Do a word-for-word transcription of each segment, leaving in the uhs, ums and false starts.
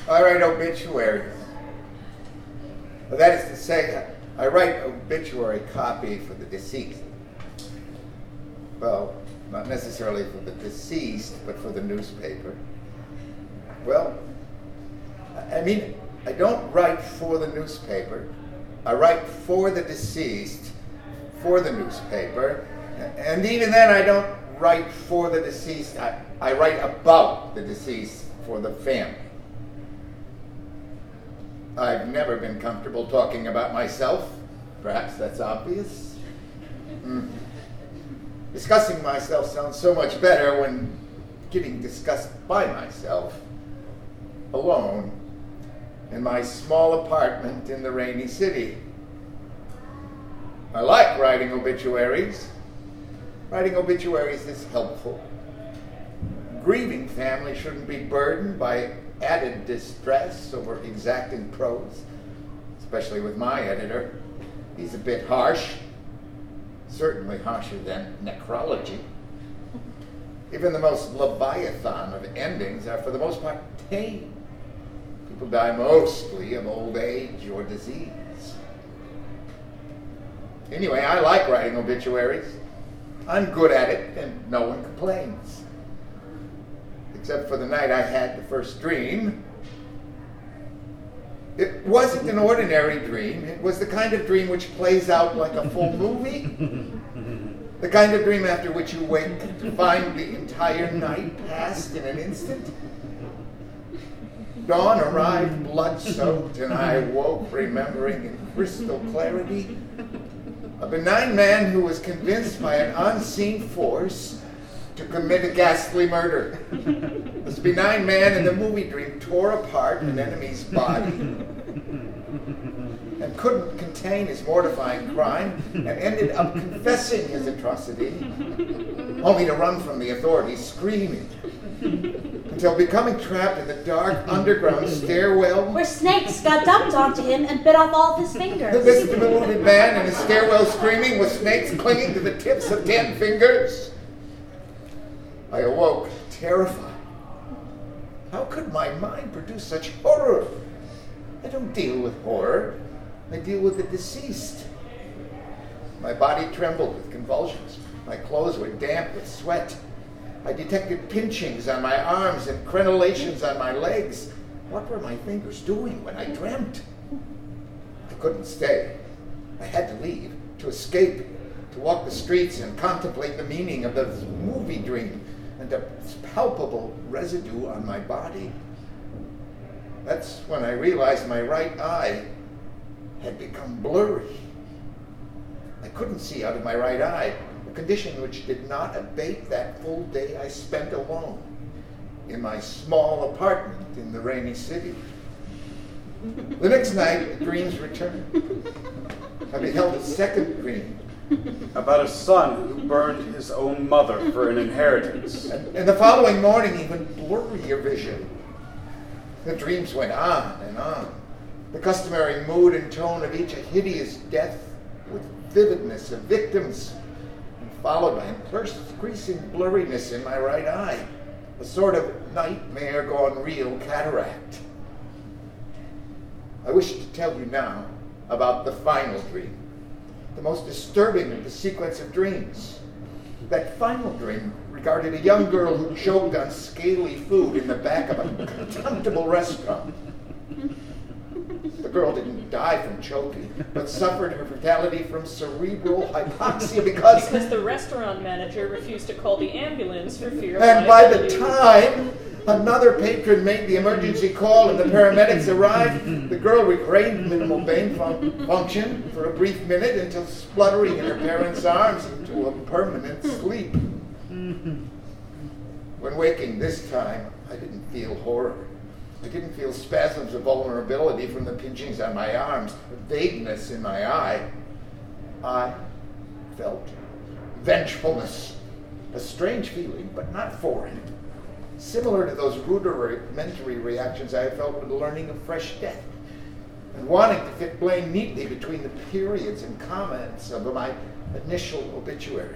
I write obituaries. Well, that is to say, I write obituary copy for the deceased. Well, not necessarily for the deceased, but for the newspaper. Well, I mean, I don't write for the newspaper. I write for the deceased, for the newspaper. And even then, I don't write for the deceased. I, I write about the deceased for the family. I've never been comfortable talking about myself. Perhaps that's obvious. Mm. Discussing myself sounds so much better when getting discussed by myself, alone, in my small apartment in the rainy city. I like writing obituaries. Writing obituaries is helpful. Grieving families shouldn't be burdened by added distress over exacting prose, especially with my editor. He's a bit harsh, certainly harsher than necrology. Even the most leviathan of endings are for the most part tame. People die mostly of old age or disease. Anyway, I like writing obituaries. I'm good at it, and no one complains. Except for the night I had the first dream. It wasn't an ordinary dream. It was the kind of dream which plays out like a full movie. The kind of dream after which you wake to find the entire night passed in an instant. Dawn arrived blood-soaked, and I woke remembering in crystal clarity a benign man who was convinced by an unseen force to commit a ghastly murder. This benign man in the movie dream tore apart an enemy's body and couldn't contain his mortifying crime and ended up confessing his atrocity, only to run from the authorities screaming, until becoming trapped in the dark underground stairwell where snakes got dumped onto him and bit off all of his fingers. This bewildered man in a stairwell screaming with snakes clinging to the tips of ten fingers. I awoke terrified. How could my mind produce such horror? I don't deal with horror. I deal with the deceased. My body trembled with convulsions. My clothes were damp with sweat. I detected pinchings on my arms and crenellations on my legs. What were my fingers doing when I dreamt? I couldn't stay. I had to leave, to escape, to walk the streets and contemplate the meaning of the movie dream and the palpable residue on my body. That's when I realized my right eye had become blurry. I couldn't see out of my right eye, a condition which did not abate that full day I spent alone in my small apartment in the rainy city. The next night, the dreams returned. I beheld a second dream. About a son who burned his own mother for an inheritance. And, and the following morning, even blurrier vision. The dreams went on and on. The customary mood and tone of each a hideous death with vividness of victims, and followed by increasing blurriness in my right eye, a sort of nightmare gone real cataract. I wish to tell you now about the final dream, the most disturbing of the sequence of dreams. That final dream regarded a young girl who choked on scaly food in the back of a contemptible restaurant. The girl didn't die from choking, but suffered her fatality from cerebral hypoxia because... Because the restaurant manager refused to call the ambulance for fear of And by the liability. time another patron made the emergency call and the paramedics arrived, the girl regained minimal brain fun- function for a brief minute until spluttering in her parents' arms into a permanent sleep. When waking this time, I didn't feel horror. I didn't feel spasms of vulnerability from the pinchings on my arms, vagueness in my eye. I felt vengefulness, a strange feeling, but not foreign, similar to those rudimentary reactions I had felt with learning of fresh death, and wanting to fit blame neatly between the periods and comments of my initial obituary.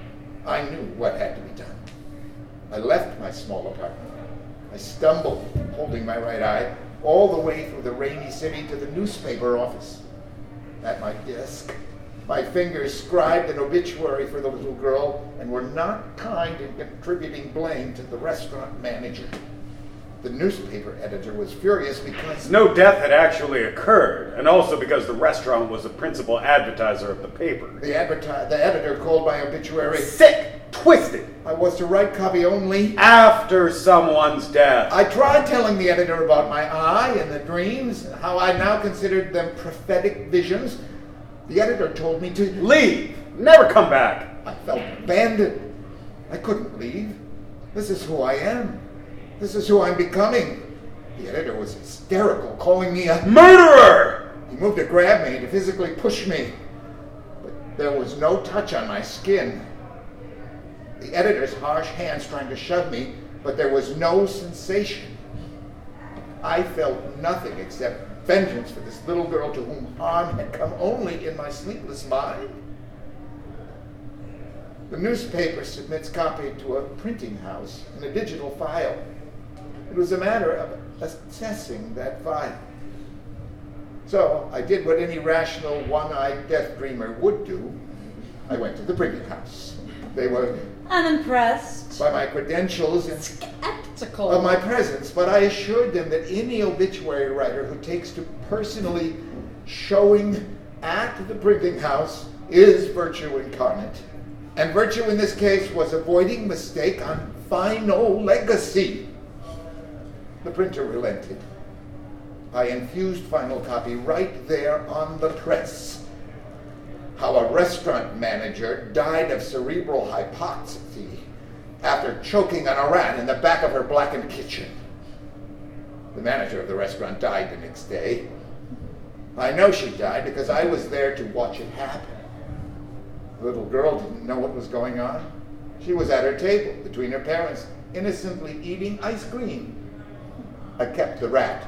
I knew what had to be done. I left my small apartment. I stumbled holding my right eye, all the way through the rainy city to the newspaper office. At my desk, my fingers scribed an obituary for the little girl and were not kind in contributing blame to the restaurant manager. The newspaper editor was furious because no death had actually occurred, and also because the restaurant was the principal advertiser of the paper. The, adverti- the editor called my obituary Sick! Twisted! I was to write copy only After someone's death. I tried telling the editor about my eye and the dreams, how I now considered them prophetic visions. The editor told me to Leave! Never come back! I felt abandoned. I couldn't leave. This is who I am. This is who I'm becoming. The editor was hysterical, calling me a murderer! He moved to grab me, to physically push me. But there was no touch on my skin. The editor's harsh hands trying to shove me, but there was no sensation. I felt nothing except vengeance for this little girl to whom harm had come only in my sleepless mind. The newspaper submits copy to a printing house in a digital file. It was a matter of assessing that file. So I did what any rational, one-eyed death dreamer would do. I went to the printing house. They were unimpressed by my credentials and skeptical of my presence, but I assured them that any obituary writer who takes to personally showing at the printing house is virtue incarnate. And virtue in this case was avoiding mistake on final legacy. The printer relented. I infused final copy right there on the press. How a restaurant manager died of cerebral hypoxia after choking on a rat in the back of her blackened kitchen. The manager of the restaurant died the next day. I know she died because I was there to watch it happen. The little girl didn't know what was going on. She was at her table between her parents, innocently eating ice cream. I kept the rat.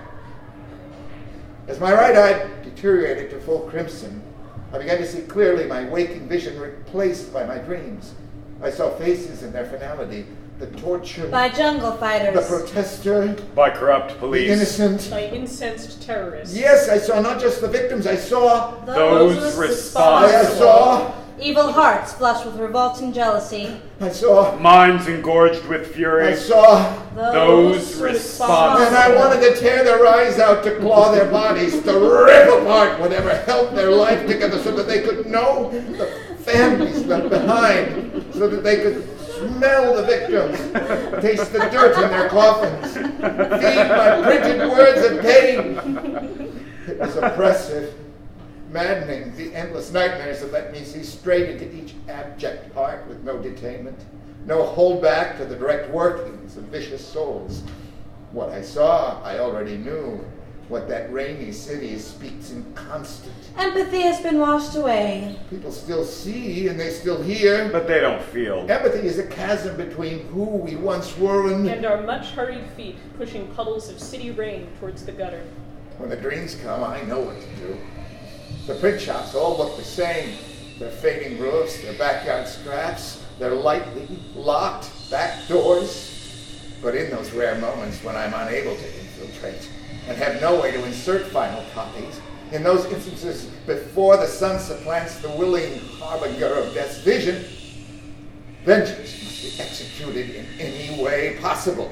As my right eye deteriorated to full crimson, I began to see clearly my waking vision replaced by my dreams. I saw faces in their finality, the tortured, by jungle fighters, the protester, by corrupt police, the innocent, by incensed terrorists. Yes, I saw not just the victims, I saw those, those responsible. I saw evil hearts flushed with revolting jealousy. I saw minds engorged with fury. I saw those, those responsible. And I wanted to tear their eyes out, to claw their bodies, to rip apart whatever held their life together so that they could know the families left behind, so that they could smell the victims, taste the dirt in their coffins, feed my printed words of pain. It was oppressive, maddening, the endless nightmares that let me see straight into each abject heart with no detainment, no holdback to the direct workings of vicious souls. What I saw, I already knew. What that rainy city speaks in constant. Empathy has been washed away. People still see and they still hear. But they don't feel. Empathy is a chasm between who we once were and... And our much hurried feet pushing puddles of city rain towards the gutter. When the dreams come, I know what to do. The print shops all look the same. Their fading roofs, their backyard scraps, their lightly locked back doors. But in those rare moments when I'm unable to infiltrate and have no way to insert final copies, in those instances before the sun supplants the willing harbinger of death's vision, vengeance must be executed in any way possible.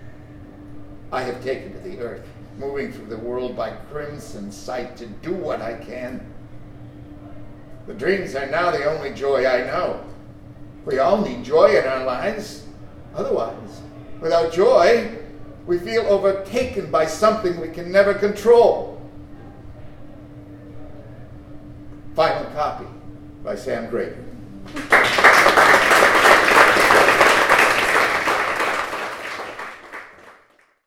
I have taken to the earth, moving through the world by crimson sight to do what I can. The dreams are now the only joy I know. We all need joy in our lives. Otherwise, without joy, we feel overtaken by something we can never control. Final copy by Sam Graydon.